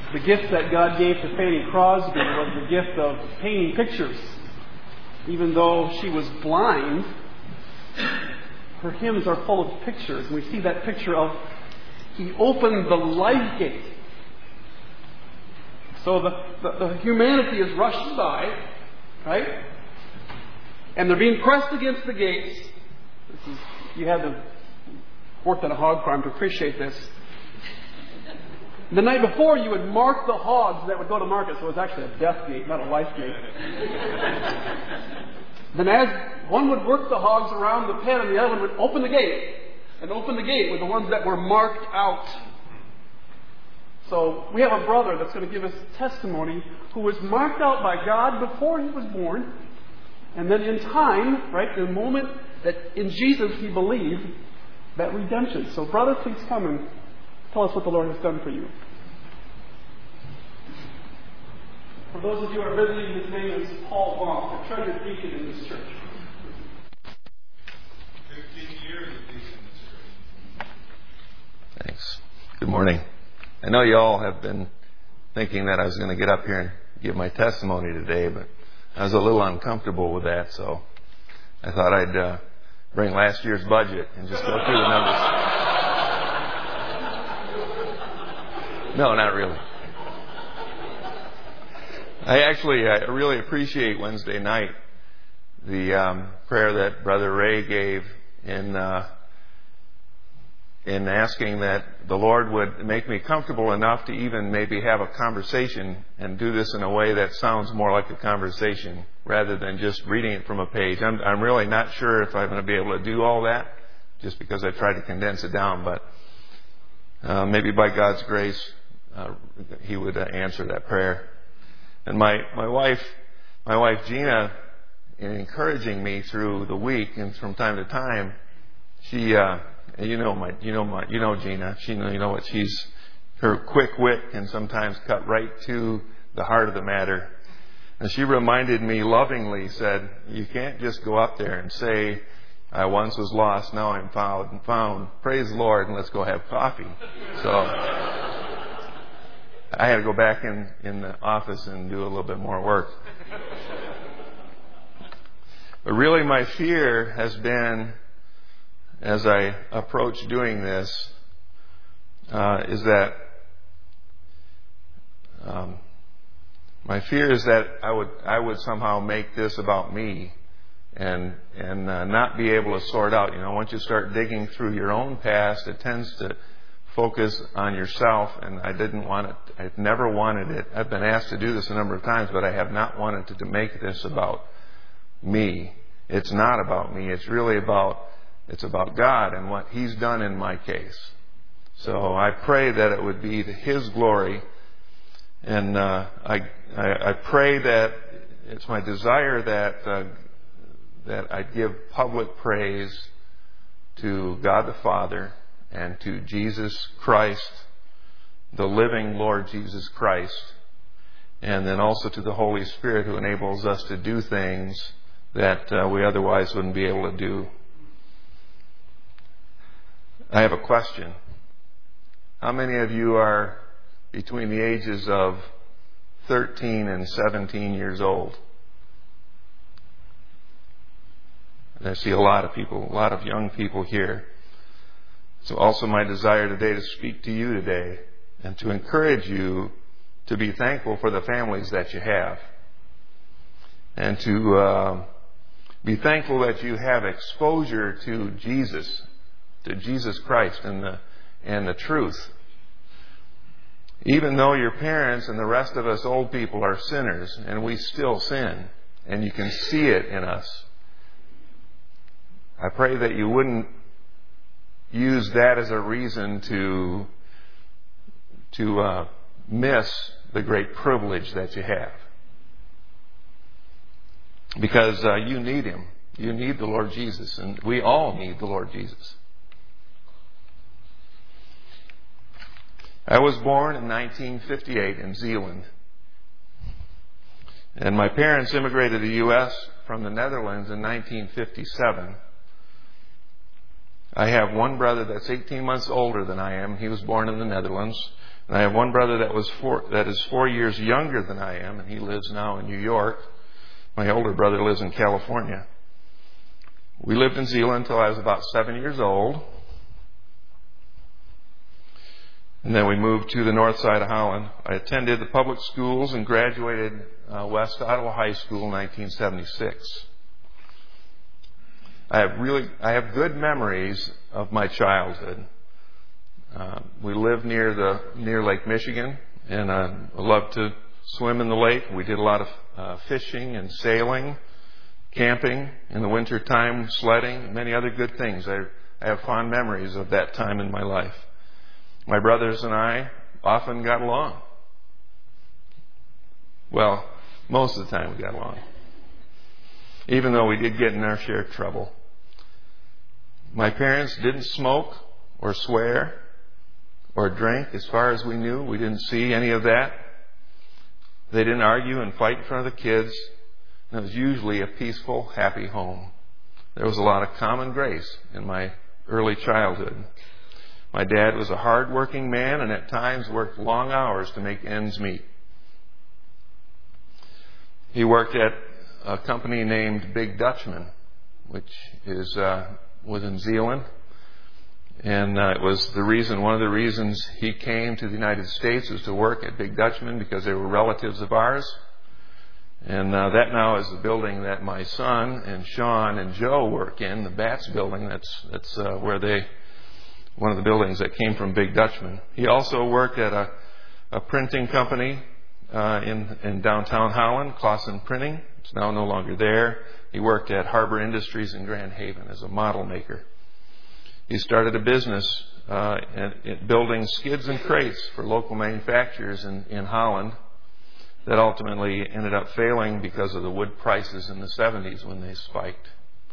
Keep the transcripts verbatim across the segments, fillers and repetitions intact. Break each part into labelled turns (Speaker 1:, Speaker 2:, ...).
Speaker 1: The gift that God gave to Fanny Crosby was the gift of painting pictures. Even though she was blind, her hymns are full of pictures. And we see that picture of He opened the life gate. So the, the, the humanity is rushed by, right? And they're being pressed against the gates. This is, you had to work on a hog farm to appreciate this. The night before, you would mark the hogs that would go to market. So it was actually a death gate, not a life gate. Then as one would work the hogs around the pen and the other one would open the gate. And open the gate with the ones that were marked out. So we have a brother that's going to give us testimony who was marked out by God before he was born. And then in time, right, the moment that in Jesus he believed, that redemption. So brother, please come and tell us what the Lord has done for you. For those of you who are visiting, his name is Paul Vaughn, the treasured deacon in this church.
Speaker 2: Fifteen years of deacon in this church.
Speaker 3: Thanks. Good morning. I know you all have been thinking that I was going to get up here and give my testimony today, but I was a little uncomfortable with that, so I thought I'd uh, bring last year's budget and just go through the numbers. No, not really. I actually, I really appreciate Wednesday night, the um, prayer that Brother Ray gave in uh, in asking that the Lord would make me comfortable enough to even maybe have a conversation and do this in a way that sounds more like a conversation rather than just reading it from a page. I'm, I'm really not sure if I'm going to be able to do all that just because I tried to condense it down, but uh, maybe by God's grace, uh, He would uh, answer that prayer. And my, my wife, my wife Gina, in encouraging me through the week and from time to time, she, uh, you know my, you know my, you know Gina. She, you know what she's, her quick wit can sometimes cut right to the heart of the matter. And she reminded me lovingly, said, "You can't just go up there and say, 'I once was lost, now I'm found and found. Praise the Lord, and let's go have coffee.'" So I had to go back in, in the office and do a little bit more work. But really my fear has been, as I approach doing this, uh, is that um, my fear is that I would I would somehow make this about me and and uh, not be able to sort out. You know, once you start digging through your own past, it tends to focus on yourself, and I didn't want it. I've never wanted it. I've been asked to do this a number of times, but I have not wanted to, to make this about me. It's not about me. It's really about it's about God and what He's done in my case. So I pray that it would be to His glory, and uh, I, I I pray that it's my desire that uh, that I give public praise to God the Father and to Jesus Christ, the living Lord Jesus Christ, and then also to the Holy Spirit, who enables us to do things that uh, we otherwise wouldn't be able to do. I have a question. How many of you are between the ages of thirteen and seventeen years old? And I see a lot of people, a lot of young people here. So also my desire today to speak to you today and to encourage you to be thankful for the families that you have, and to uh, be thankful that you have exposure to Jesus, to Jesus Christ and the and the truth. Even though your parents and the rest of us old people are sinners, and we still sin, and you can see it in us, I pray that you wouldn't use that as a reason to to uh, miss the great privilege that you have. Because uh, you need Him. You need the Lord Jesus, and we all need the Lord Jesus. I was born in nineteen fifty-eight in Zeeland. And my parents immigrated to the U S from the Netherlands in nineteen fifty-seven. I have one brother that's eighteen months older than I am. He was born in the Netherlands. And I have one brother that was four, that is four years younger than I am, and he lives now in New York. My older brother lives in California. We lived in Zeeland until I was about seven years old. And then we moved to the north side of Holland. I attended the public schools and graduated uh, West Ottawa High School in nineteen seventy-six. I have really, I have good memories of my childhood. Uh, we lived near the near Lake Michigan, and uh, I loved to swim in the lake. We did a lot of uh, fishing and sailing, camping in the winter time, sledding, and many other good things. I, I have fond memories of that time in my life. My brothers and I often got along. Well, most of the time we got along, even though we did get in our share of trouble. My parents didn't smoke or swear or drink. As far as we knew, we didn't see any of that. They didn't argue and fight in front of the kids. And it was usually a peaceful, happy home. There was a lot of common grace in my early childhood. My dad was a hard-working man and at times worked long hours to make ends meet. He worked at a company named Big Dutchman, which is uh, was in Zeeland. And uh, it was the reason, one of the reasons he came to the United States was to work at Big Dutchman, because they were relatives of ours. And uh, that now is the building that my son and Sean and Joe work in, the Bats building. That's that's uh, where they, one of the buildings that came from Big Dutchman. He also worked at a, a printing company uh, in, in downtown Holland, Clausen Printing. It's now no longer there. He worked at Harbor Industries in Grand Haven as a model maker. He started a business uh, in, in building skids and crates for local manufacturers in, in Holland that ultimately ended up failing because of the wood prices in the seventies when they spiked.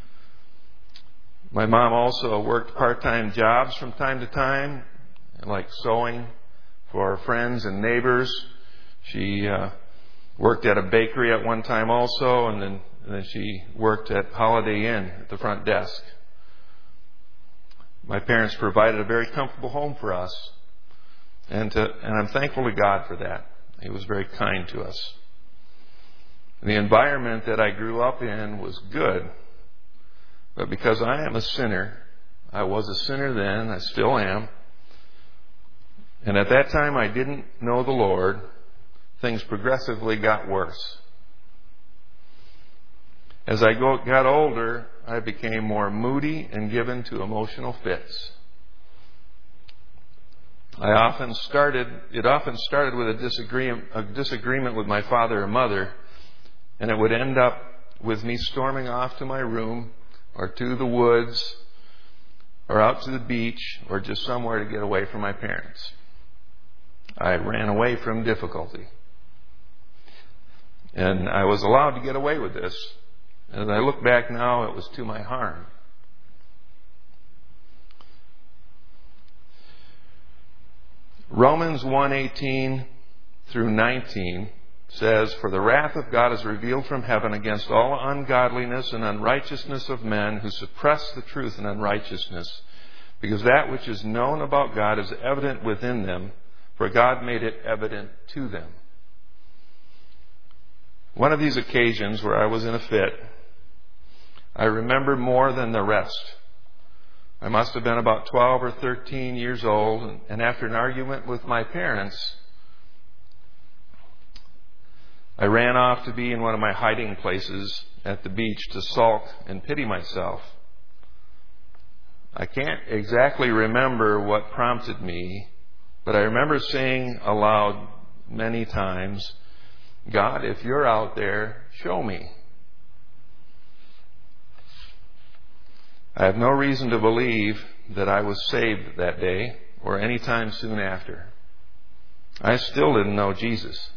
Speaker 3: My mom also worked part-time jobs from time to time, like sewing for friends and neighbors. She uh, worked at a bakery at one time also, and then, and then she worked at Holiday Inn at the front desk. My parents provided a very comfortable home for us, and, to, and I'm thankful to God for that. He was very kind to us. The environment that I grew up in was good, but because I am a sinner, I was a sinner then, I still am, and at that time I didn't know the Lord, things progressively got worse. As I got older, I became more moody and given to emotional fits. I often started, it often started with a disagreement, a disagreement with my father or mother, and it would end up with me storming off to my room or to the woods or out to the beach or just somewhere to get away from my parents. I ran away from difficulty. And I was allowed to get away with this. As I look back now, it was to my harm. Romans one eighteen through nineteen says, "For the wrath of God is revealed from heaven against all ungodliness and unrighteousness of men who suppress the truth in unrighteousness, because that which is known about God is evident within them, for God made it evident to them." One of these occasions where I was in a fit, I remember more than the rest. I must have been about twelve or thirteen years old, and after an argument with my parents, I ran off to be in one of my hiding places at the beach to sulk and pity myself. I can't exactly remember what prompted me, but I remember saying aloud many times, "God, if you're out there, show me." I have no reason to believe that I was saved that day or any time soon after. I still didn't know Jesus.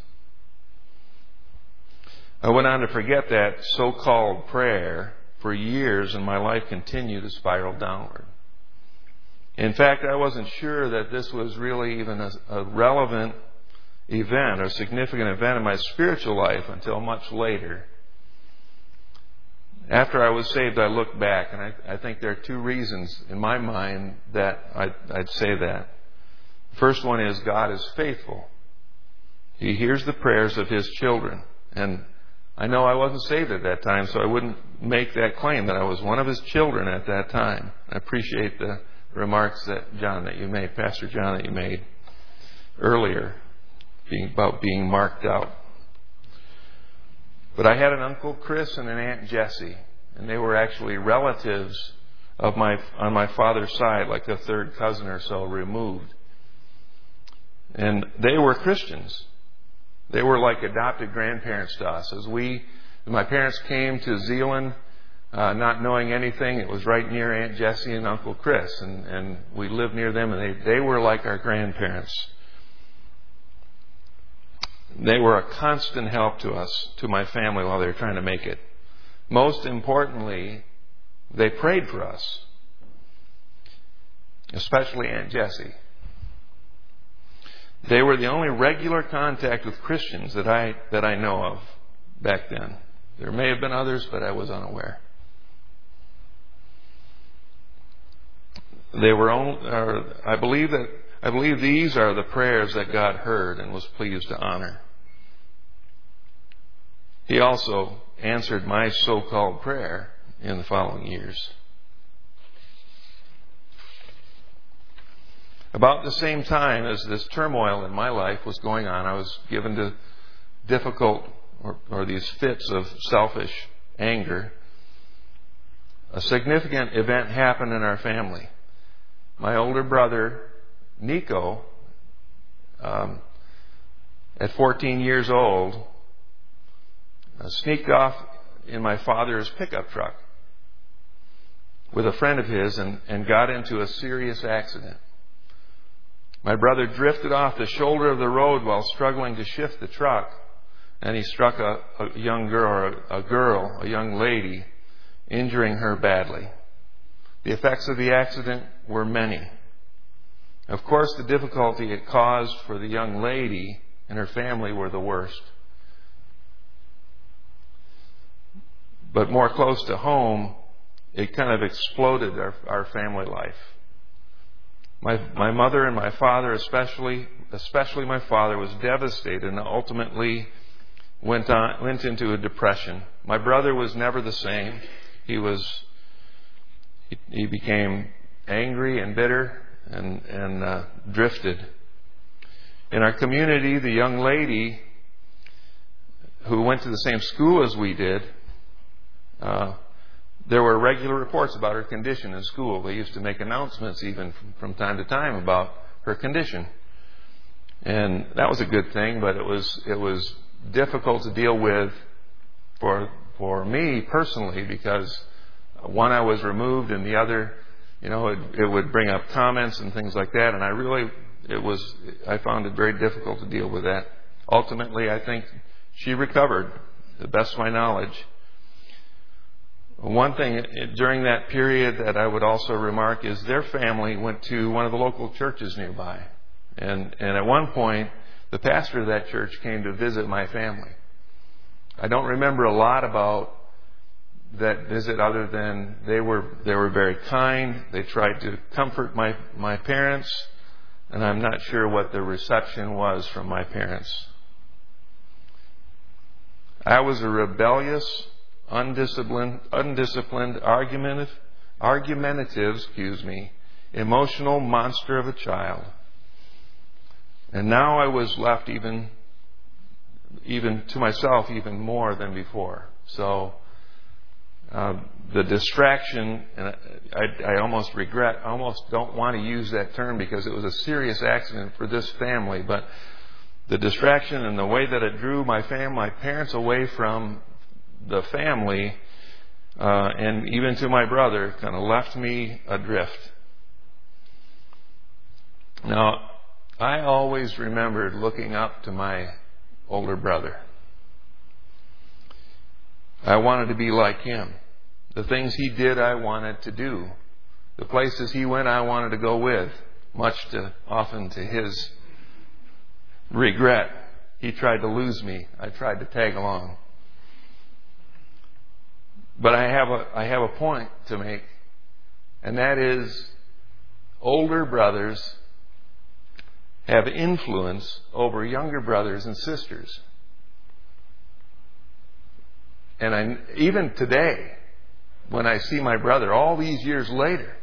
Speaker 3: I went on to forget that so-called prayer for years, and my life continued to spiral downward. In fact, I wasn't sure that this was really even a, a relevant event or significant event in my spiritual life until much later. After I was saved, I looked back, and I, I think there are two reasons in my mind that I'd, I'd say that. First one is God is faithful. He hears the prayers of His children. And I know I wasn't saved at that time, so I wouldn't make that claim that I was one of His children at that time. I appreciate the remarks that John, that you made, Pastor John, that you made earlier, being about being marked out. But I had an Uncle Chris and an Aunt Jessie, and they were actually relatives of my on my father's side, like a third cousin or so removed. And they were Christians. They were like adopted grandparents to us. As we, my parents came to Zeeland, uh, not knowing anything, it was right near Aunt Jessie and Uncle Chris, and, and we lived near them, and they, they were like our grandparents. They were a constant help to us, to my family, while they were trying to make it. Most importantly, they prayed for us, especially Aunt Jessie. They were the only regular contact with Christians that I that I know of back then. There may have been others, but I was unaware. They were only, or I believe that I believe these are the prayers that God heard and was pleased to honor. He also answered my so-called prayer in the following years. About the same time as this turmoil in my life was going on, I was given to difficult or, or these fits of selfish anger. A significant event happened in our family. My older brother, Nico, um, at fourteen years old, uh, sneaked off in my father's pickup truck with a friend of his and, and got into a serious accident. My brother drifted off the shoulder of the road while struggling to shift the truck, and he struck a, a young girl, a girl, a young lady, injuring her badly. The effects of the accident were many. Of course, the difficulty it caused for the young lady and her family were the worst. But more close to home, it kind of exploded our, our family life. My my mother and my father, especially especially my father, was devastated and ultimately went on went into a depression. My brother was never the same. He was he, he became angry and bitter and and uh, drifted. In our community, the young lady who went to the same school as we did, uh, there were regular reports about her condition in school. They used to make announcements even from, from time to time about her condition. And that was a good thing, but it was it was difficult to deal with for for me personally, because one, I was removed, and the other, you know, it, it would bring up comments and things like that, and I really, it was, I found it very difficult to deal with that. Ultimately, I think she recovered, to the best of my knowledge. One thing during that period that I would also remark is their family went to one of the local churches nearby. And, and at one point, the pastor of that church came to visit my family. I don't remember a lot about that visit other than they were they were very kind. They tried to comfort my, my parents, and I'm not sure what the reception was from my parents. I was a rebellious, undisciplined, undisciplined, argumentative, argumentative, excuse me, emotional monster of a child. And now I was left even, even to myself, even more than before. So uh, the distraction, and I, I almost regret, I almost don't want to use that term because it was a serious accident for this family, but the distraction and the way that it drew my family, my parents away from the family, uh, and even to my brother, kind of left me adrift. Now, I always remembered looking up to my older brother. I wanted to be like him. The things he did, I wanted to do. The places he went, I wanted to go with, much to often to his regret. He tried to lose me. I tried to tag along. But I have a I have a point to make, and that is older brothers have influence over younger brothers and sisters. And I, even today, when I see my brother all these years later,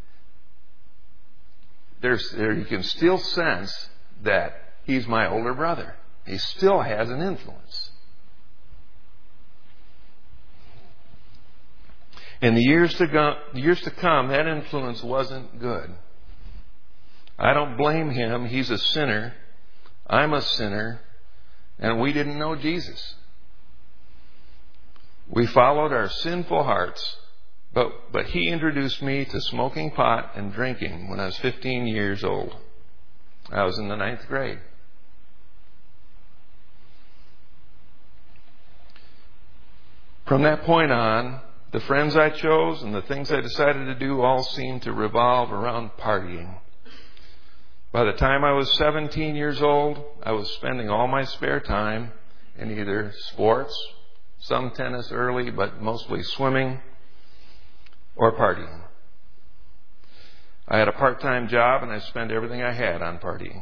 Speaker 3: there's, there you can still sense that he's my older brother. He still has an influence. In the years to go, years to come, that influence wasn't good. I don't blame him. He's a sinner. I'm a sinner. And we didn't know Jesus. We followed our sinful hearts. But, but he introduced me to smoking pot and drinking when I was fifteen years old. I was in the ninth grade. From that point on, the friends I chose and the things I decided to do all seemed to revolve around partying. By the time I was seventeen years old, I was spending all my spare time in either sports, some tennis early, but mostly swimming, or partying. I had a part-time job and I spent everything I had on partying.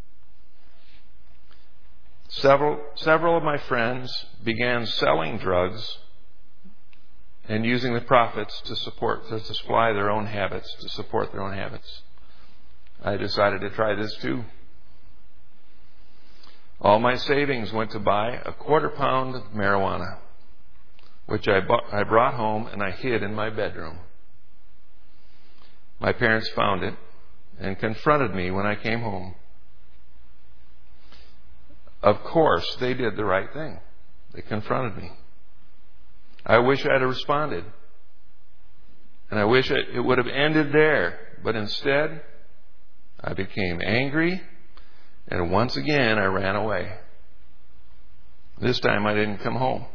Speaker 3: Several, several of my friends began selling drugs and using the profits to support, to supply their own habits, to support their own habits. I decided to try this too. All my savings went to buy a quarter pound of marijuana, which I, bought, I brought home and I hid in my bedroom. My parents found it and confronted me when I came home. Of course, they did the right thing. They confronted me. I wish I'd have responded. And I wish it, it would have ended there. But instead, I became angry, and once again I ran away. This time I didn't come home.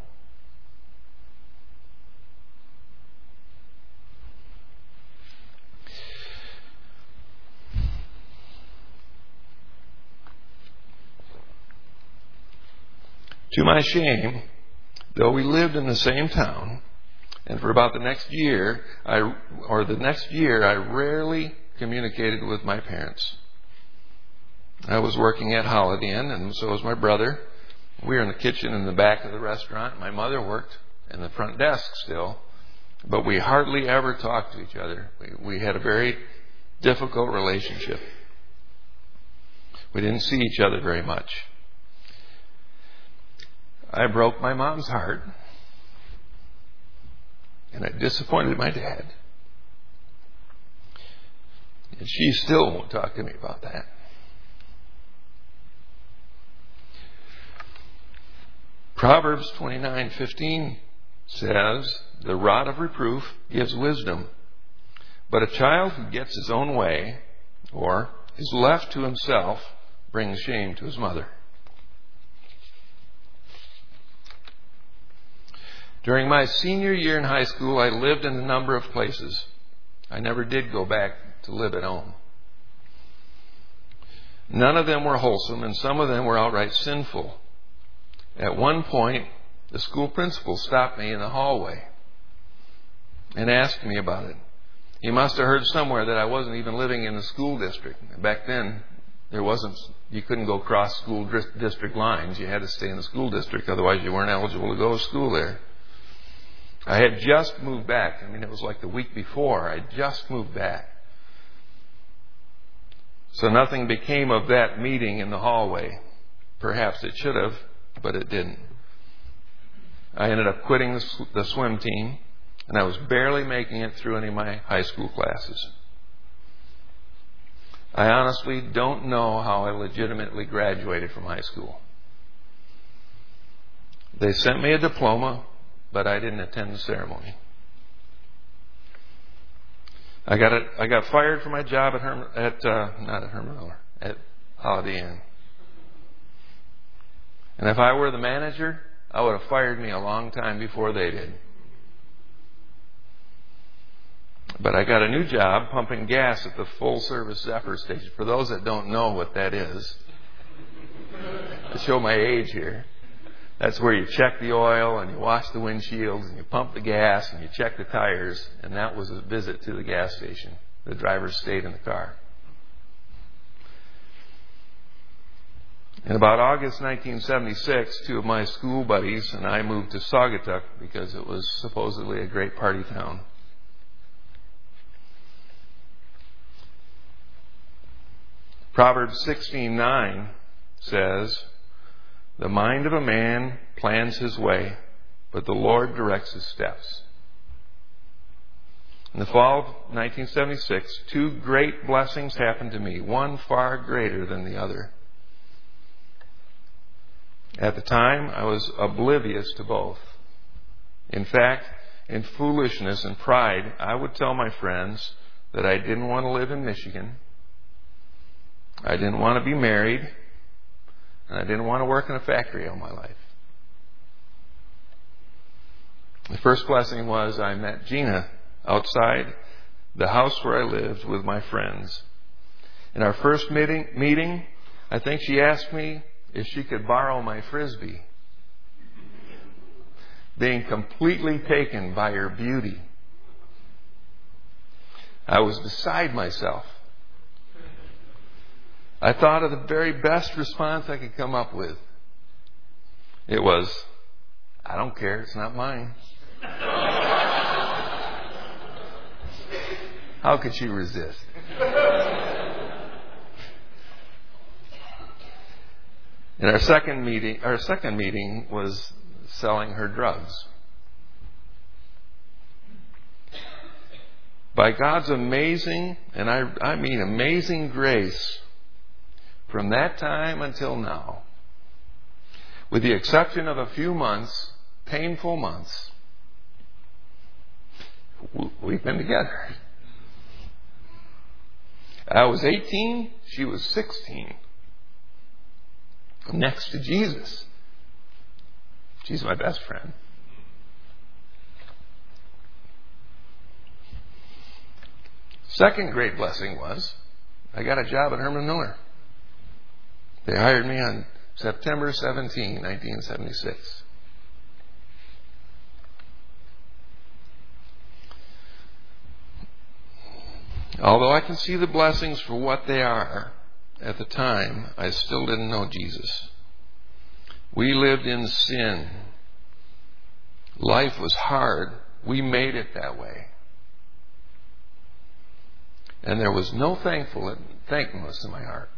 Speaker 3: To my shame, though we lived in the same town, and for about the next year, I, or the next year, I rarely communicated with my parents. I was working at Holiday Inn, and so was my brother. We were in the kitchen in the back of the restaurant. My mother worked in the front desk still, but we hardly ever talked to each other. We, we had a very difficult relationship. We didn't see each other very much. I broke my mom's heart, and I disappointed my dad. And she still won't talk to me about that. Proverbs twenty-nine fifteen says, "The rod of reproof gives wisdom, but a child who gets his own way or is left to himself brings shame to his mother." During my senior year in high school, I lived in a number of places. I never did go back to live at home. None of them were wholesome, and some of them were outright sinful. At one point, the school principal stopped me in the hallway and asked me about it. He must have heard somewhere that I wasn't even living in the school district. Back then, there wasn't, you couldn't go cross school district lines. You had to stay in the school district, otherwise you weren't eligible to go to school there. I had just moved back. I mean, it was like the week before. I just moved back. So nothing became of that meeting in the hallway. Perhaps it should have, but it didn't. I ended up quitting the, sw- the swim team, and I was barely making it through any of my high school classes. I honestly don't know how I legitimately graduated from high school. They sent me a diploma, but I didn't attend the ceremony. I got a, I got fired from my job at Herman, at uh, not at Herman Miller, at Holiday Inn. And if I were the manager, I would have fired me a long time before they did. But I got a new job pumping gas at the full-service Zephyr station. For those that don't know what that is, to show my age here, that's where you check the oil and you wash the windshields and you pump the gas and you check the tires. And that was a visit to the gas station. The driver stayed in the car. In about August nineteen seventy-six, two of my school buddies and I moved to Saugatuck because it was supposedly a great party town. Proverbs sixteen nine says, "The mind of a man plans his way, but the Lord directs his steps." In the fall of nineteen seventy-six, two great blessings happened to me, one far greater than the other. At the time, I was oblivious to both. In fact, in foolishness and pride, I would tell my friends that I didn't want to live in Michigan, I didn't want to be married, and I didn't want to work in a factory all my life. The first blessing was I met Gina outside the house where I lived with my friends. In our first meeting, meeting, I think she asked me if she could borrow my Frisbee, being completely taken by her beauty. I was beside myself. I thought of the very best response I could come up with. It was, "I don't care, it's not mine." How could she resist? And our second meeting, our second meeting was selling her drugs. By God's amazing, and I, I mean amazing grace, from that time until now, with the exception of a few months, painful months, we've been together. I was eighteen, she was sixteen. Next to Jesus. She's my best friend. Second great blessing was I got a job at Herman Miller. They hired me on September seventeenth, nineteen seventy-six. Although I can see the blessings for what they are, at the time, I still didn't know Jesus. We lived in sin. Life was hard. We made it that way. And there was no thankful, thankfulness in my heart.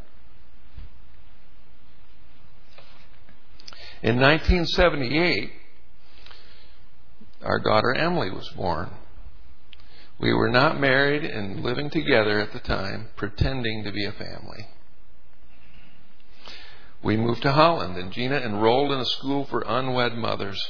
Speaker 3: In nineteen seventy-eight, our daughter Emily was born. We were not married and living together at the time, pretending to be a family. We moved to Holland, and Gina enrolled in a school for unwed mothers.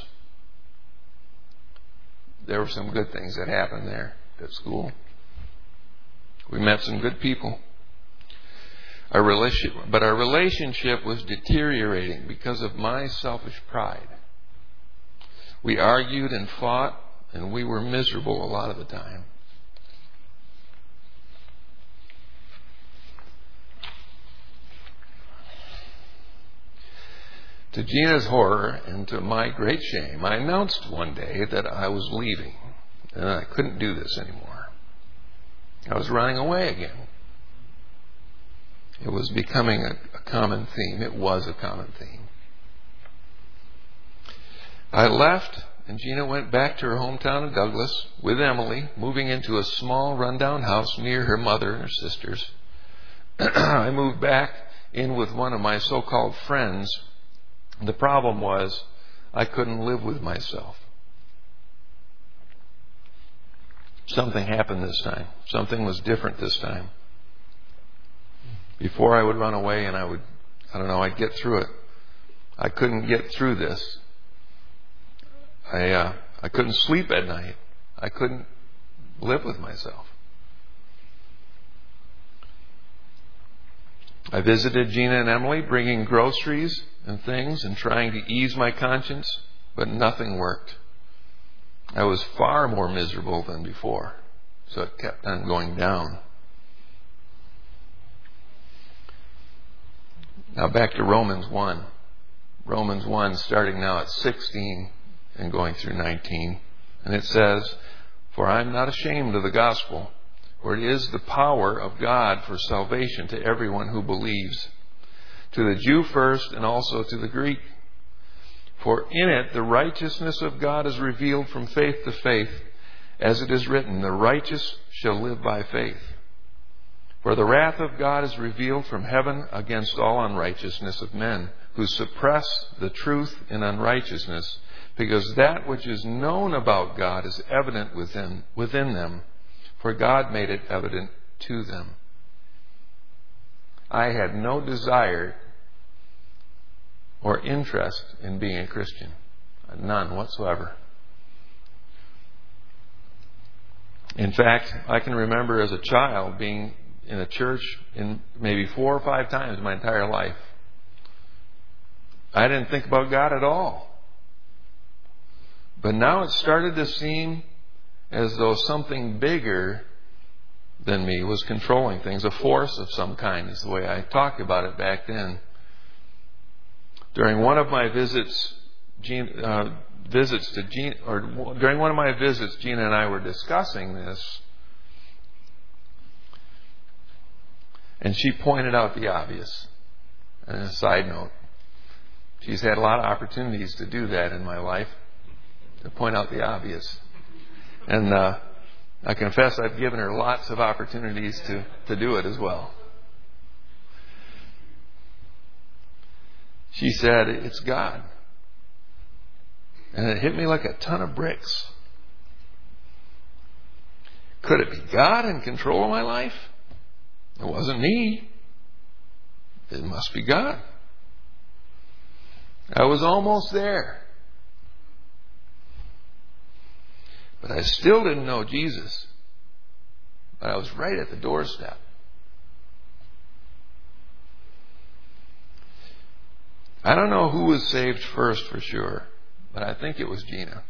Speaker 3: There were some good things that happened there at school. We met some good people. Our relationship, but our relationship was deteriorating because of my selfish pride. We argued and fought, and we were miserable a lot of the time. To Gina's horror and to my great shame, I announced one day that I was leaving and I couldn't do this anymore. I was running away again. It was becoming a, a common theme. It was a common theme. I left, and Gina went back to her hometown of Douglas with Emily, moving into a small rundown house near her mother and her sisters. I moved back in with one of my so-called friends. The problem was I couldn't live with myself. Something happened this time. Something was different this time. Before I would run away and I would, I don't know, I'd get through it. I couldn't get through this. I, uh, I couldn't sleep at night. I couldn't live with myself. I visited Gina and Emily, bringing groceries and things and trying to ease my conscience, but nothing worked. I was far more miserable than before, so it kept on going down. Now back to Romans one. Romans one, starting now at sixteen and going through nineteen. And it says, "For I am not ashamed of the gospel, for it is the power of God for salvation to everyone who believes, to the Jew first and also to the Greek. For in it the righteousness of God is revealed from faith to faith, as it is written, the righteous shall live by faith. For the wrath of God is revealed from heaven against all unrighteousness of men, who suppress the truth in unrighteousness, because that which is known about God is evident within, within them, for God made it evident to them. I had no desire or interest in being a Christian. None whatsoever. In fact, I can remember as a child being in a church in maybe four or five times my entire life. I didn't think about God at all. But now it started to seem as though something bigger than me was controlling things. A force of some kind is the way I talked about it back then. During one of my visits, Gina, uh, visits to Gina, or during one of my visits, Gina and I were discussing this, and she pointed out the obvious. And a side note, she's had a lot of opportunities to do that in my life, to point out the obvious. And uh, I confess I've given her lots of opportunities to, to do it as well. She said, it's God. And it hit me like a ton of bricks. Could it be God in control of my life? It wasn't me. It must be God. I was almost there. But I still didn't know Jesus. But I was right at the doorstep. I don't know who was saved first for sure, but I think it was Gina.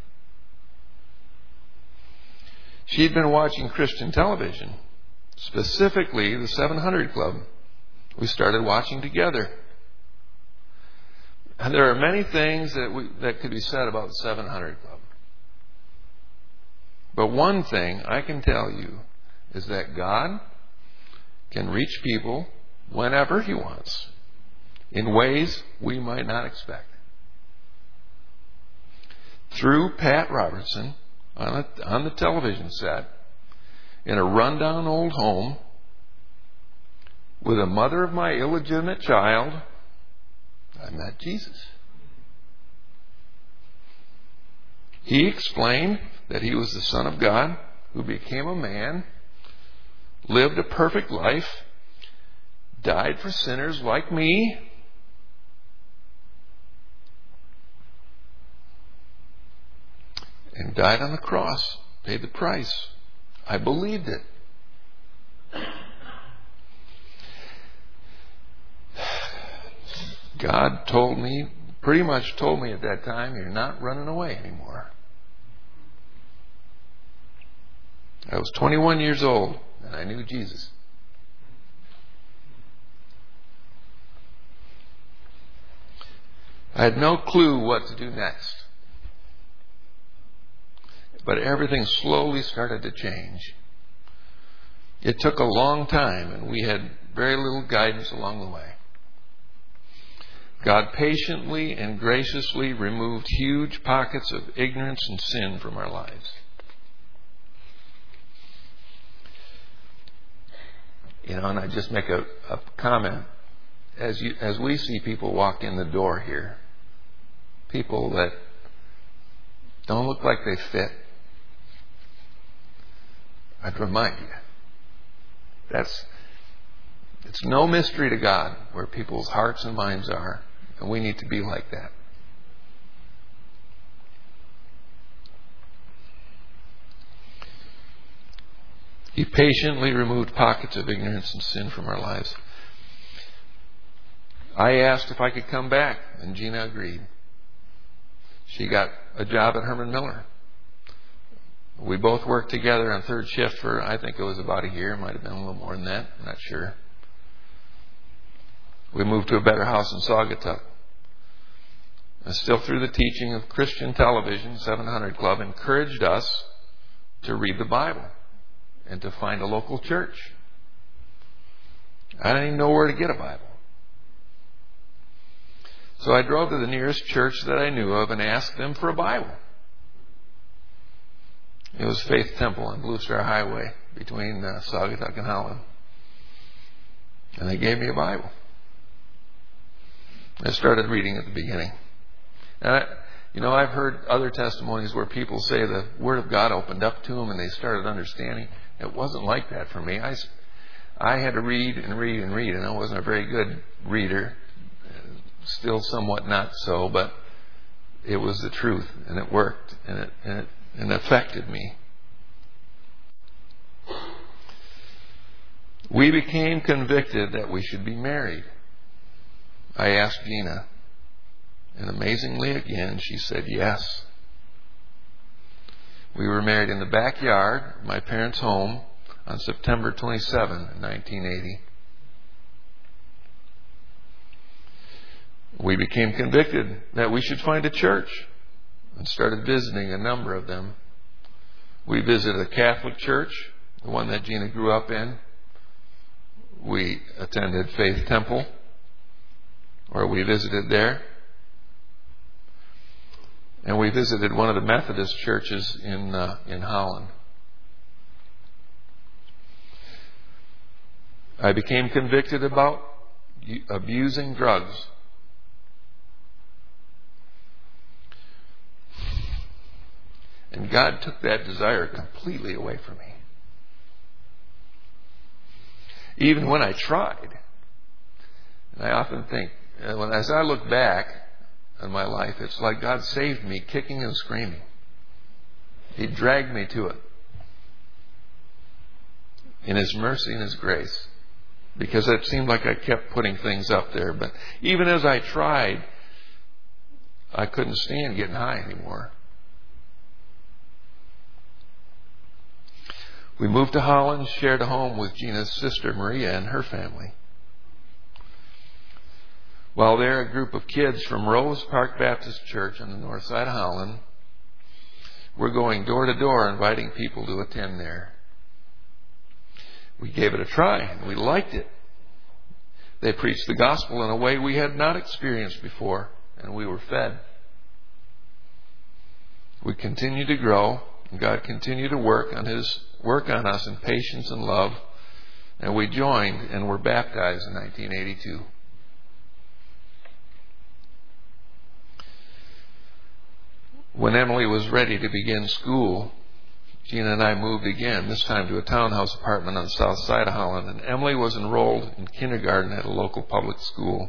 Speaker 3: She'd been watching Christian television, specifically the seven hundred Club. We started watching together. And there are many things that we, that could be said about the seven hundred Club. But one thing I can tell you is that God can reach people whenever He wants, in ways we might not expect. Through Pat Robertson on, a, on the television set, in a rundown old home, with a mother of my illegitimate child, I met Jesus. He explained that He was the Son of God who became a man, lived a perfect life, died for sinners like me, and died on the cross, paid the price. I believed it. God told me, pretty much told me at that time, you're not running away anymore. I was twenty-one years old, and I knew Jesus. I had no clue what to do next. But everything slowly started to change. It took a long time, and we had very little guidance along the way. God patiently and graciously removed huge pockets of ignorance and sin from our lives. You know, and I just make a, a comment. As you, as we see people walk in the door here, people that don't look like they fit, I'd remind you, that's, it's no mystery to God where people's hearts and minds are, and we need to be like that. He patiently removed pockets of ignorance and sin from our lives. I asked if I could come back, and Gina agreed. She got a job at Herman Miller. We both worked together on third shift for, I think it was about a year. It might have been a little more than that. I'm not sure. We moved to a better house in Saugatuck. And still through the teaching of Christian television, seven hundred Club encouraged us to read the Bible and to find a local church. I didn't even know where to get a Bible. So I drove to the nearest church that I knew of and asked them for a Bible. It was Faith Temple on Blue Star Highway between uh, Saugatuck and Holland. And they gave me a Bible. I started reading at the beginning. And I, you know, I've heard other testimonies where people say the Word of God opened up to them and they started understanding. It wasn't like that for me. I, I had to read and read and read, and I wasn't a very good reader. Still somewhat not so, but it was the truth, and it worked, and it, and it, and it affected me. We became convicted that we should be married. I asked Gina, and amazingly again, she said yes. We were married in the backyard of my parents' home on September twenty-seventh, nineteen eighty. We became convicted that we should find a church and started visiting a number of them. We visited a Catholic church, the one that Gina grew up in. We attended Faith Temple, or we visited there. And we visited one of the Methodist churches in uh, in Holland. I became convicted about abusing drugs. And God took that desire completely away from me. Even when I tried. And I often think, when as I look back on my life, it's like God saved me kicking and screaming. He dragged me to it. In His mercy and His grace. Because it seemed like I kept putting things up there. But even as I tried, I couldn't stand getting high anymore. We moved to Holland, shared a home with Gina's sister Maria and her family. While there, a group of kids from Rose Park Baptist Church on the north side of Holland were going door to door inviting people to attend there. We gave it a try and we liked it. They preached the gospel in a way we had not experienced before, and we were fed. We continued to grow, and God continued to work on His work on us in patience and love, and we joined and were baptized in nineteen eighty-two. When Emily was ready to begin school, Gina and I moved again, this time to a townhouse apartment on the south side of Holland, and Emily was enrolled in kindergarten at a local public school.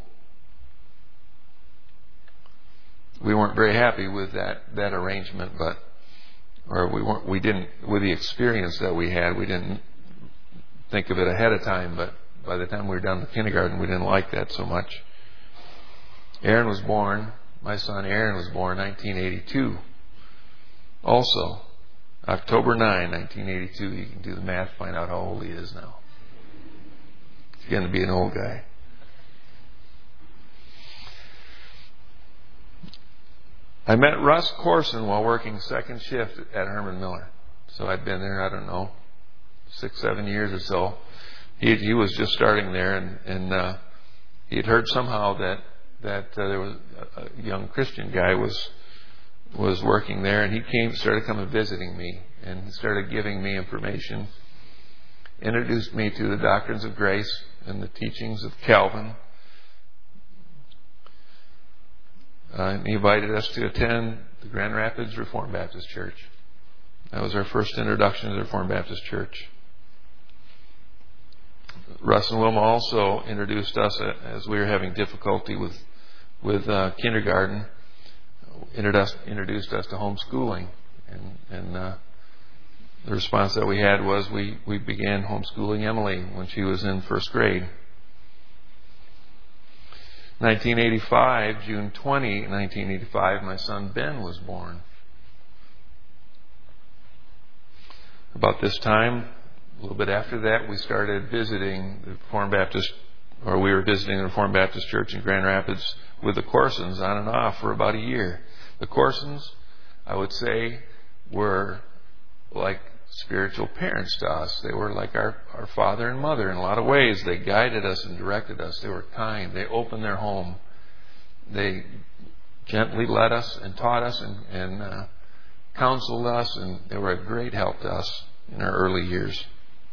Speaker 3: We weren't very happy with that, that arrangement, but or we weren't we didn't with the experience that we had, we didn't think of it ahead of time, but by the time we were done with kindergarten, we didn't like that so much. Aaron was born, my son Aaron was born in nineteen eighty-two. Also, October ninth, nineteen eighty-two, you can do the math, find out how old he is now. He's going to be an old guy. I met Russ Corson while working second shift at Herman Miller. So I'd been there, I don't know, six, seven years or so. He, he was just starting there, and, and uh, he had heard somehow that that uh, there was a, a young Christian guy was was working there, and he came, started coming visiting me, and he started giving me information, introduced me to the doctrines of grace and the teachings of Calvin. Uh, and he invited us to attend the Grand Rapids Reformed Baptist Church. That was our first introduction to the Reformed Baptist Church. Russ and Wilma also introduced us as we were having difficulty with with uh, kindergarten. Introduced, introduced us to homeschooling, and, and uh, the response that we had was we, we began homeschooling Emily when she was in first grade. nineteen eighty-five, June twentieth, nineteen eighty-five, my son Ben was born. About this time, a little bit after that, we started visiting the Reformed Baptist, or we were visiting the Reformed Baptist Church in Grand Rapids with the Corsons on and off for about a year. The Corsons, I would say, were like spiritual parents to us. They were like our, our father and mother in a lot of ways. They guided us and directed us. They were kind. They opened their home. they gently led us and taught us and, and uh, counseled us, and they were a great help to us in our early years.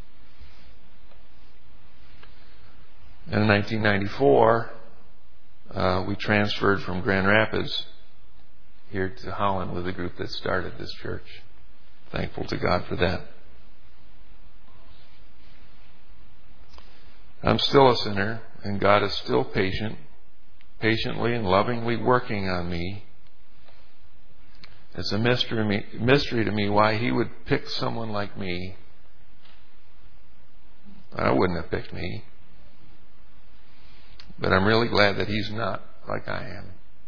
Speaker 3: And in nineteen ninety-four, uh, we transferred from Grand Rapids here to Holland with the group that started this church. Thankful to God for that. I'm still a sinner, and God is still patient, patiently and lovingly working on me. It's a mystery to me, mystery to me why He would pick someone like me. I wouldn't have picked me. But I'm really glad that He's not like I am.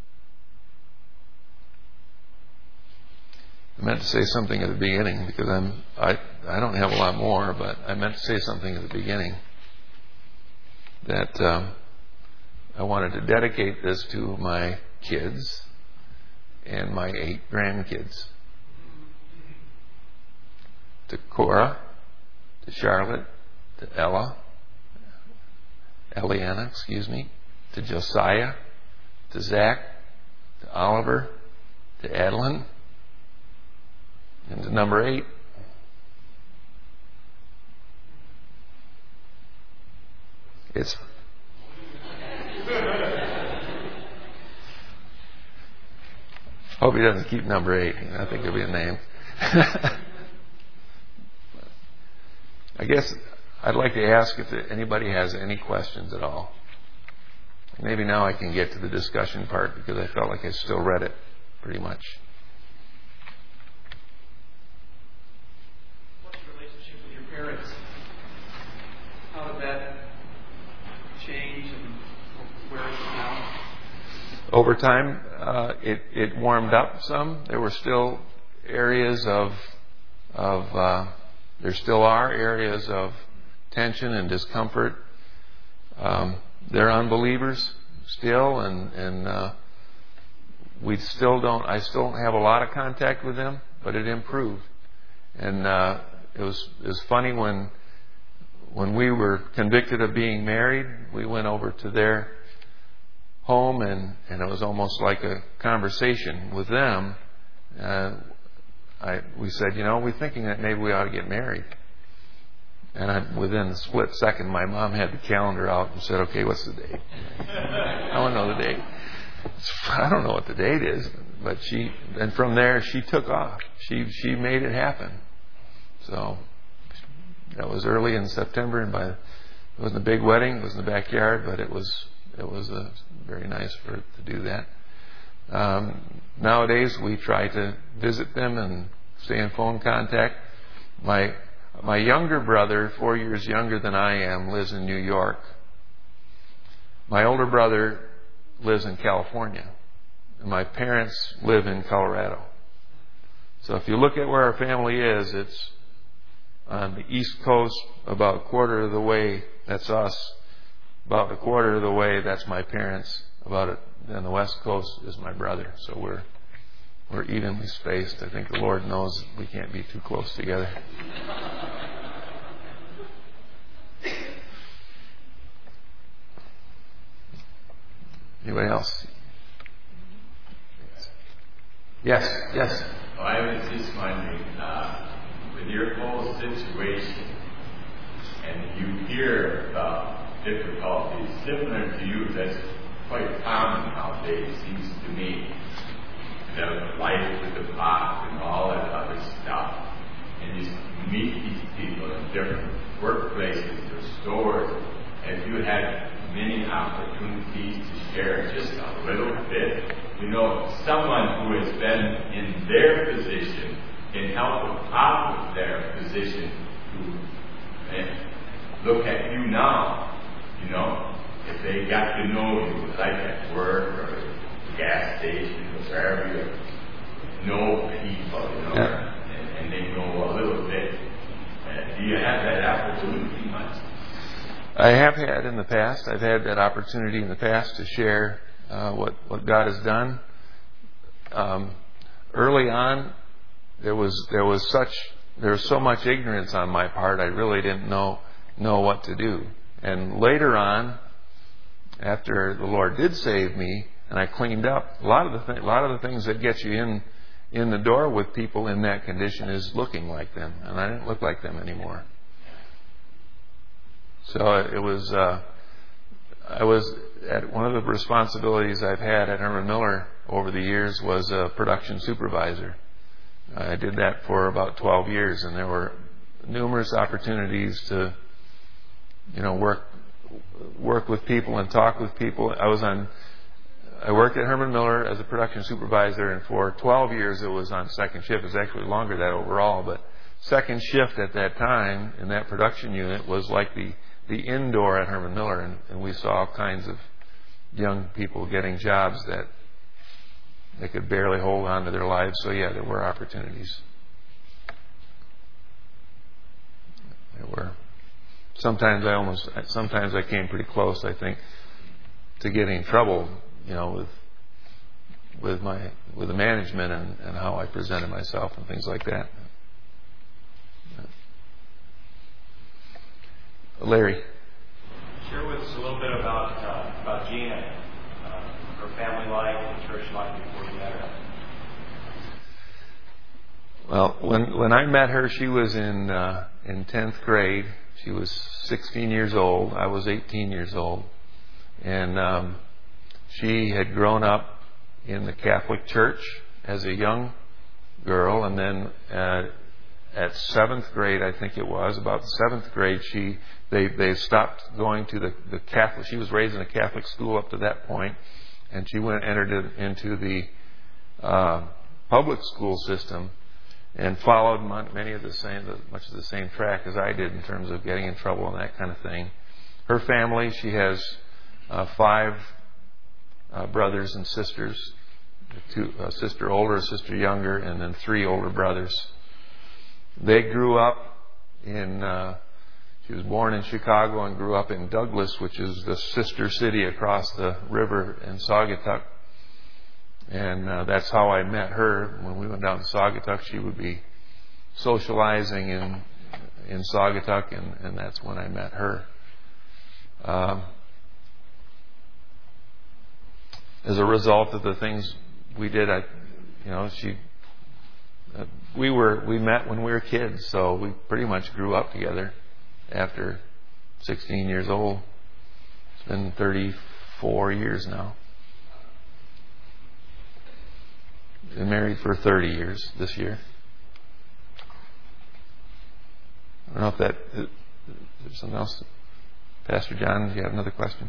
Speaker 3: I meant to say something at the beginning because I'm I I don't have a lot more, but I meant to say something at the beginning that um, I wanted to dedicate this to my kids and my eight grandkids. To Cora, to Charlotte, to Ella, Eliana, excuse me, to Josiah, to Zach, to Oliver, to Adeline, and to number eight. It's hope he doesn't keep number eight. I think it'll be a name. I guess I'd like to ask if anybody has any questions at all. Maybe now I can get to the discussion part because I felt like I still read it pretty much.
Speaker 1: What's your relationship with your parents? How did that change and where is it now?
Speaker 3: Over time, uh, it, it warmed up some. There were still areas of, of uh, there still are areas of tension and discomfort. Um, they're unbelievers still, and, and uh, we still don't, I still don't have a lot of contact with them, but it improved. And uh, it was it was funny when when we were convicted of being married, we went over to their home, and, and it was almost like a conversation with them. Uh, I we said, you know, we're thinking that maybe we ought to get married. And I, within a split second, my mom had the calendar out and said, okay, what's the date? I want to know the date. I don't know what the date is, but she, and from there she took off. She she made it happen. So that was early in September, and by it wasn't a big wedding. It was in the backyard, but it was it was a, very nice for her to do that. Um, nowadays, we try to visit them and stay in phone contact. My My younger brother, four years younger than I am, lives in New York. My older brother lives in California. And my parents live in Colorado. So if you look at where our family is, it's on the East Coast, about a quarter of the way, that's us. About a quarter of the way, that's my parents. About it, on the West Coast is my brother. So we're We're evenly spaced. I think the Lord knows we can't be too close together. Anybody else? Yes, yes.
Speaker 2: Oh, I was just wondering, uh, with your whole situation, and you hear about difficulties similar to you, that's quite common nowadays, it seems to me. The life with the box and all that other stuff. And you meet these people in different workplaces or stores, and you had many opportunities to share just a little bit. You know, someone who has been in their position can help them out of their position to and look at you now. You know, if they got to know you, like at work or gas station or wherever you know people, you know,
Speaker 3: Yeah.
Speaker 2: and, and they know a little bit. Uh, do you have that opportunity much?
Speaker 3: I have had in the past. I've had that opportunity in the past to share uh, what what God has done. Um, early on, there was there was such there was so much ignorance on my part. I really didn't know know what to do. And later on, after the Lord did save me, and I cleaned up. A lot of the th- a lot of the things that get you in in the door with people in that condition is looking like them, and I didn't look like them anymore. So it was. Uh, I was at one of the responsibilities I've had at Herman Miller over the years was a production supervisor. I did that for about twelve years, and there were numerous opportunities to, you know, work work with people and talk with people. I was on. I worked at Herman Miller as a production supervisor, and for twelve years it was on second shift. It was actually longer than that overall, but second shift at that time in that production unit was like the the indoor at Herman Miller, and, and we saw all kinds of young people getting jobs that they could barely hold on to their lives. So yeah, there were opportunities. There were. Sometimes I almost, sometimes I came pretty close, I think, to getting in trouble, you know, with with my with the management and, and how I presented myself and things like that. Larry.
Speaker 4: Share with us a little bit about uh, about Gina, uh, her family life, and church life before you met her.
Speaker 3: Well, when when I met her, she was in uh, in tenth grade. She was sixteen years old. I was eighteen years old, and um, she had grown up in the Catholic Church as a young girl, and then uh, at seventh grade, I think it was about the seventh grade, she they they stopped going to the, the Catholic. She was raised in a Catholic school up to that point, and she went entered it into the uh, public school system and followed many of the same, much of the same track as I did in terms of getting in trouble and that kind of thing. Her family, she has uh, five uh, brothers and sisters, two, a sister older, a sister younger, and then three older brothers. They grew up in, uh, she was born in Chicago and grew up in Douglas, which is the sister city across the river in Saugatuck. And uh, that's how I met her. When we went down to Saugatuck, she would be socializing in in Saugatuck, and, and that's when I met her. Um, as a result of the things we did, I, you know, she, uh, we were we met when we were kids, so we pretty much grew up together. After sixteen years old, it's been thirty-four years now. Been married for thirty years this year. I don't know if that is there something else. Pastor John, do you have another question?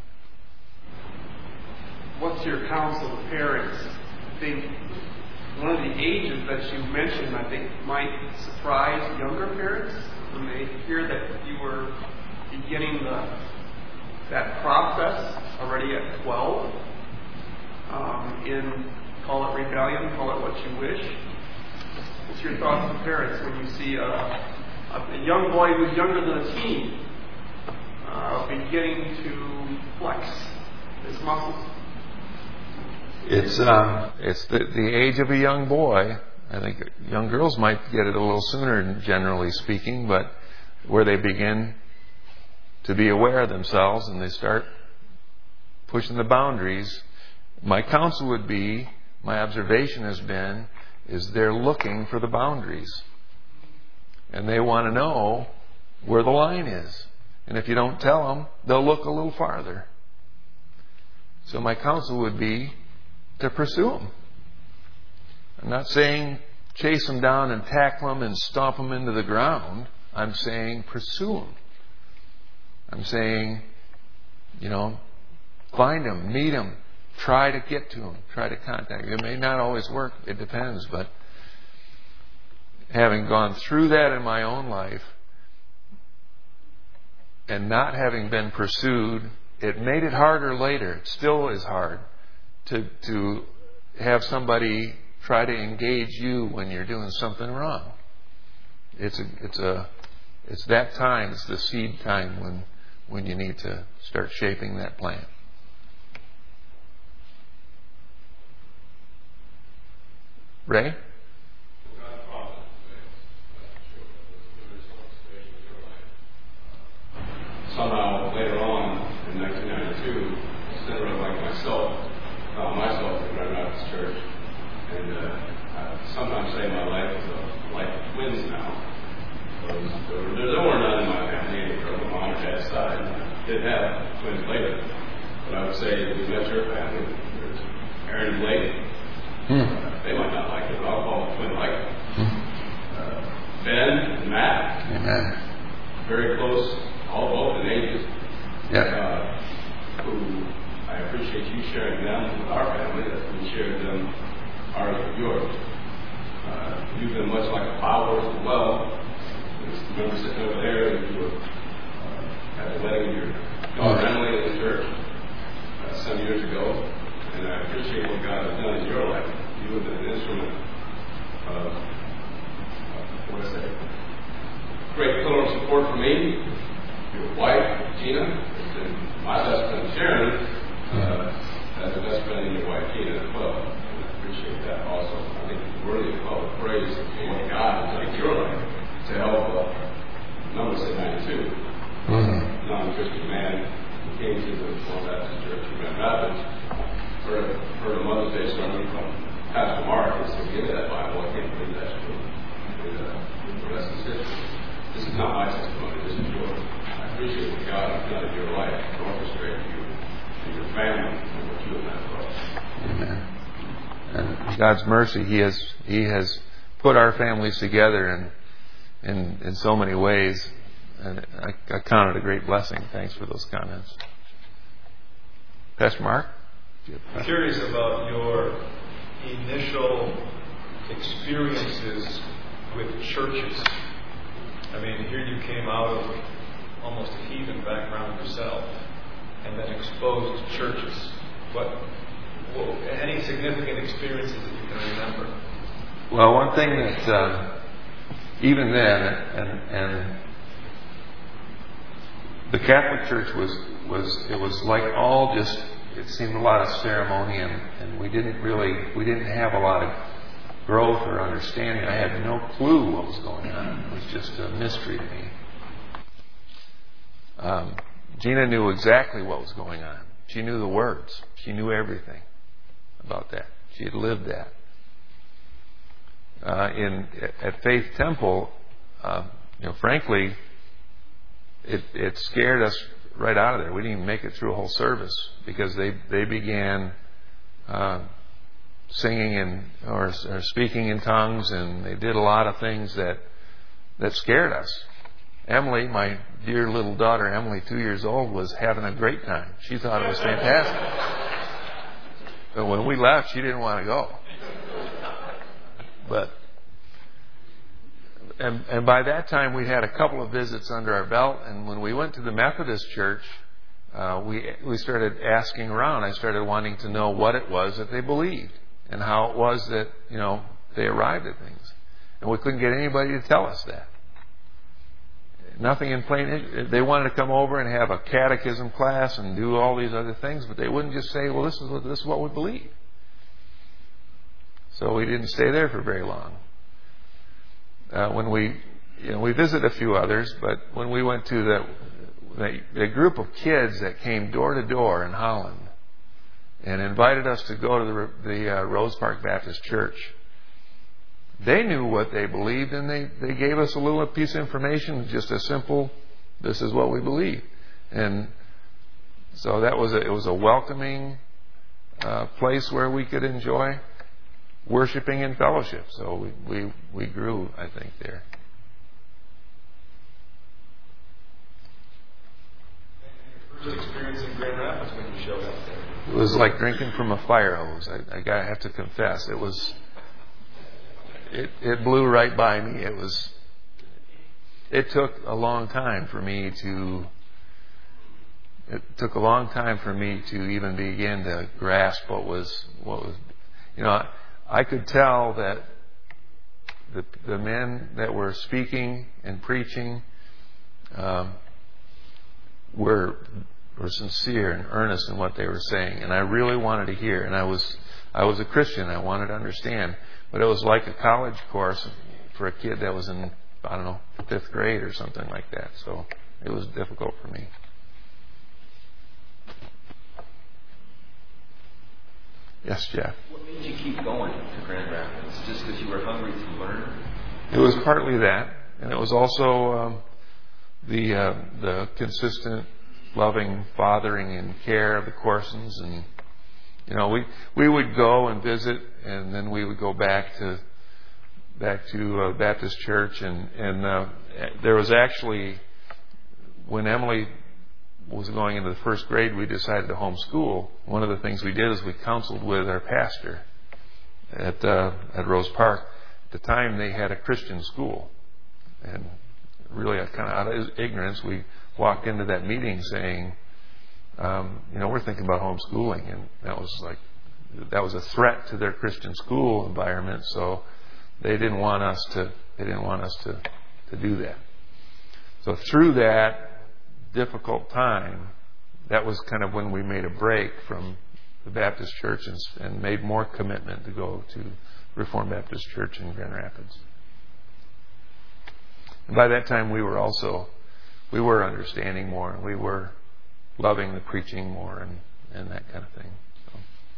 Speaker 1: What's your counsel to parents? I think one of the ages that you mentioned, I think, might surprise younger parents when they hear that you were beginning the, that process already at twelve um, in, call it rebellion, call it what you wish. What's your thoughts as parents when you see a, a, a young boy who's younger than a teen uh, beginning to flex his muscles?
Speaker 3: It's um, it's the, the age of a young boy. I think young girls might get it a little sooner, generally speaking, but where they begin to be aware of themselves and they start pushing the boundaries. My counsel would be, my observation has been, is they're looking for the boundaries. And they want to know where the line is. And if you don't tell them, they'll look a little farther. So my counsel would be to pursue them. I'm not saying chase them down and tackle them and stomp them into the ground. I'm saying pursue them. I'm saying, you know, find them, meet them, try to get to them, try to contact them. It may not always work. It depends. But having gone through that in my own life and not having been pursued, it made it harder later. It still is hard to to have somebody try to engage you when you're doing something wrong. It's a it's a it's that time, it's the seed time when when you need to start shaping that plant. Ray?
Speaker 5: Somehow later on in nineteen ninety-two, similar like myself, uh, my sometimes say my life is uh, like twins now. There, there were none in my family from the mom and dad's side. I did have twins later. But I would say if you met your family, there's Aaron and Blake. Hmm. Uh, they might not like it, but I'll call them twin like hmm. uh, Ben and Matt.
Speaker 3: Amen.
Speaker 5: Very close, all both in ages.
Speaker 3: Yeah.
Speaker 5: Uh, who I appreciate you sharing them with our family as we shared them ours with yours. Uh, you've been much like a father as well. Remember sitting over there and you were uh, at the wedding of your daughter Emily in the church uh, some years ago, and I appreciate what God has done in your life. You have been an instrument of, uh, what I say, great pillar of support for me. Your wife Gina, and my best friend Sharon, uh, as a best friend in your wife Gina as well. And I appreciate that also. I think it's worthy of all the praise for what God has done in your life to help uh, numbers at ninety-two. Mm-hmm. Non-Christian man who came to the North Baptist Church in Grand Rapids, heard, heard a Mother's Day sermon from Pastor Mark and said, give me that Bible, I can't believe that's true. And uh, the rest is history. This is not my testimony, this is yours. I appreciate what God has done in your life and orchestrated you and your family and what you have done for us.
Speaker 3: Amen. And God's mercy, He has He has put our families together and In, in so many ways, and I, I count it a great blessing. Thanks for those comments. Pastor Mark?
Speaker 6: I'm curious about your initial experiences with churches. I mean, here you came out of almost a heathen background yourself, and then exposed to churches. What, well, any significant experiences that you can remember?
Speaker 3: Well, one thing that... Uh, Even then, and, and the Catholic Church was, was, it was like all just, it seemed a lot of ceremony, and, and we didn't really, we didn't have a lot of growth or understanding. I had no clue what was going on. It was just a mystery to me. Um, Gina knew exactly what was going on. She knew the words. She knew everything about that. She had lived that. Uh, in at Faith Temple, uh, you know, frankly, it it scared us right out of there. We didn't even make it through a whole service because they they began uh, singing in or, or speaking in tongues, and they did a lot of things that that scared us. Emily, my dear little daughter Emily, two years old, was having a great time. She thought it was fantastic. But when we left, she didn't want to go. But and and by that time we had a couple of visits under our belt, and when we went to the Methodist Church, uh, we we started asking around. I started wanting to know what it was that they believed and how it was that, you know, they arrived at things, and we couldn't get anybody to tell us that. Nothing in plain. They wanted to come over and have a catechism class and do all these other things, but they wouldn't just say, "Well, this is what, this is what we believe." So we didn't stay there for very long. Uh, when we, you know, we visited a few others, but when we went to the, the the group of kids that came door to door in Holland and invited us to go to the the uh, Rose Park Baptist Church, they knew what they believed, and they, they gave us a little piece of information, just a simple, "This is what we believe," and so that was a, it was a welcoming uh, place where we could enjoy worshiping in fellowship. So we, we, we grew, I think, there.
Speaker 6: Your first experience in Grand Rapids when you showed up there?
Speaker 3: It was like drinking from a fire hose. I, I gotta have to confess, it was. It it blew right by me. It was. It took a long time for me to. It took a long time for me to even begin to grasp what was what was, you know. I could tell that the the men that were speaking and preaching um, were were sincere and earnest in what they were saying, and I really wanted to hear. And I was I was a Christian. I wanted to understand, but it was like a college course for a kid that was in, I don't know, fifth grade or something like that. So it was difficult for me. Yes, Jeff.
Speaker 7: What made you keep going to Grand Rapids? Just because you were hungry to learn?
Speaker 3: It was partly that, and it was also um, the uh, the consistent, loving fathering and care of the Corsons, and you know, we we would go and visit, and then we would go back to back to uh, Baptist Church, and and uh, there was actually, when Emily was going into the first grade, we decided to homeschool. One of the things we did is we counseled with our pastor at uh, at Rose Park. At the time, they had a Christian school, and really, kind of out of ignorance, we walked into that meeting saying, um, you know, we're thinking about homeschooling, and that was like that was a threat to their Christian school environment. So they didn't want us to they didn't want us to to do that. So through that difficult time, that was kind of when we made a break from the Baptist Church and, and made more commitment to go to Reformed Baptist Church in Grand Rapids. And by that time, we were also we were understanding more, and we were loving the preaching more, and, and that kind of thing. So.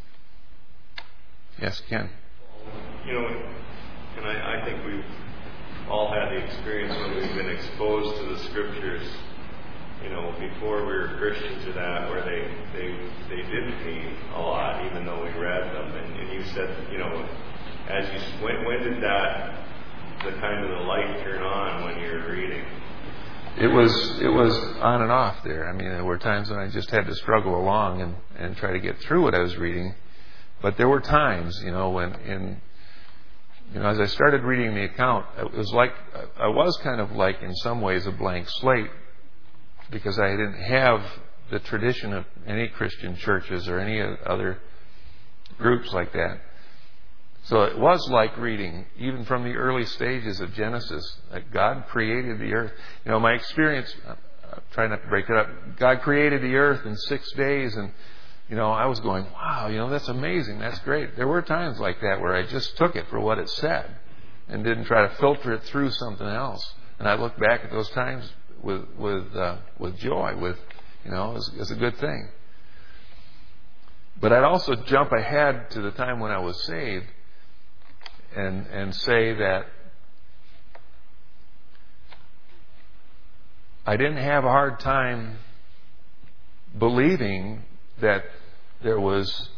Speaker 3: Yes, Ken.
Speaker 8: You know, and I, I think we've all had the experience when we've been exposed to the Scriptures, you know, before we were Christians or that, where they they they did mean a lot, even though we read them. And, and you said, you know, as you when when did that the kind of the light turn on when you were reading?
Speaker 3: It was it was on and off there. I mean, there were times when I just had to struggle along and, and try to get through what I was reading. But there were times, you know, when in you know, as I started reading the account, it was like I was kind of like in some ways a blank slate, because I didn't have the tradition of any Christian churches or any other groups like that. So it was like reading, even from the early stages of Genesis, that God created the earth. You know, my experience, I'm trying not to break it up, God created the earth in six days, and, you know, I was going, wow, you know, that's amazing, that's great. There were times like that where I just took it for what it said and didn't try to filter it through something else. And I look back at those times with with uh, with joy, with, you know, as, as a good thing. But I'd also jump ahead to the time when I was saved and and say that I didn't have a hard time believing that there was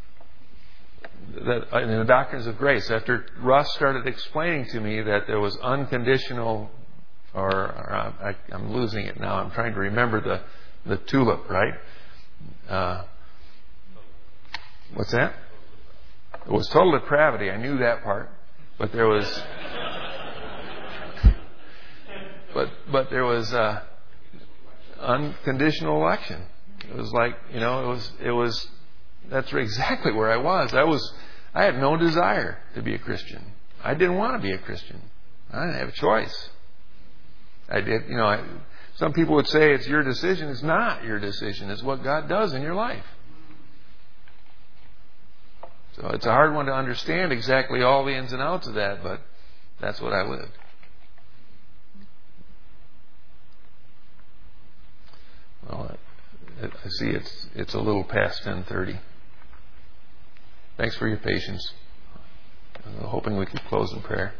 Speaker 3: that in the doctrines of grace. After Russ started explaining to me that there was unconditional, or, or I, I'm losing it now. I'm trying to remember the the tulip, right? Uh, what's that? It was total depravity. I knew that part, but there was, but but there was uh, unconditional election. It was like, you know, it was it was. That's exactly where I was. I was. I had no desire to be a Christian. I didn't want to be a Christian. I didn't have a choice. I did. You know, I, some people would say it's your decision. It's not your decision. It's what God does in your life. So it's a hard one to understand exactly all the ins and outs of that, but that's what I lived. Well, I, I see it's it's a little past ten thirty. Thanks for your patience. I'm hoping we could close in prayer.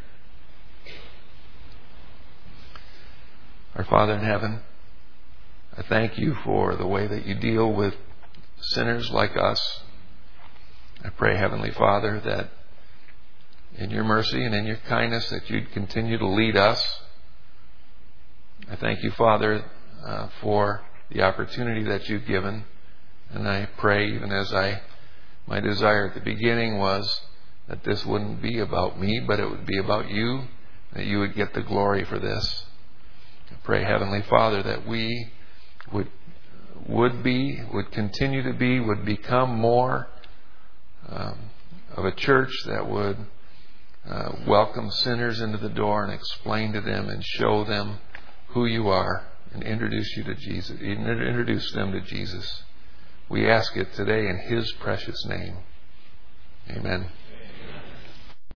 Speaker 3: Our Father in heaven, I thank you for the way that you deal with sinners like us. I pray, Heavenly Father, that in your mercy and in your kindness that you'd continue to lead us. I thank you, Father, uh, for the opportunity that you've given. And I pray, even as I, my desire at the beginning was that this wouldn't be about me, but it would be about you, that you would get the glory for this. I pray, Heavenly Father, that we would would be, would continue to be, would become more um, of a church that would uh, welcome sinners into the door and explain to them and show them who you are and introduce you to Jesus, introduce them to Jesus. We ask it today in His precious name. Amen.